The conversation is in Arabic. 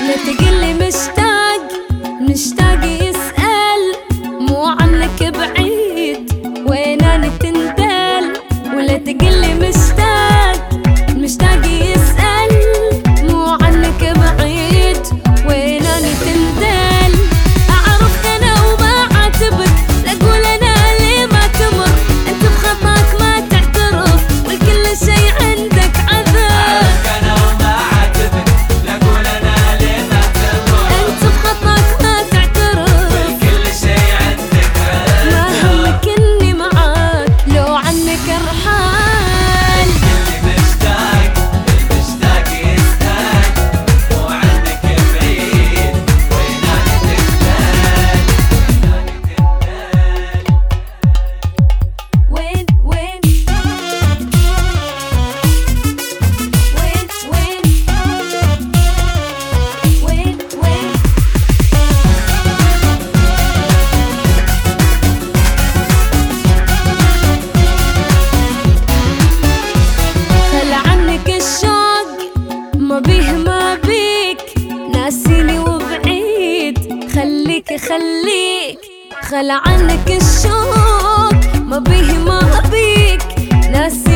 لا تقلي مشتاق، مشتاق يسأل مو عنك بعيد ويناني تندل. ولا تقلي مشتاق، مشتاق يسأل مو عنك بعيد ويناني تندل. أعرف أنا وما عاتبك، لا أقول أنا اللي ما تمر، أنت بخطاك ما تعترف والكل شي عندك عذاب. أعرف أنا وما عاتبك، لا أقول أنا اللي ما تمر، أنت بخطاك ما تعترف والكل شي عندك عذاب. ما همك إني معاك لو عنك أرحال. اللي مشتاق، المشتاق يسأل مو عنك بعيد ويناني تندل. وين وين وين وين وين وين خلى عنك الشوق ما بيه ما بيك، ناسيني وبعيد خليك خليك. خلى عنك الشوق ما بيه ما بيك، ناسيني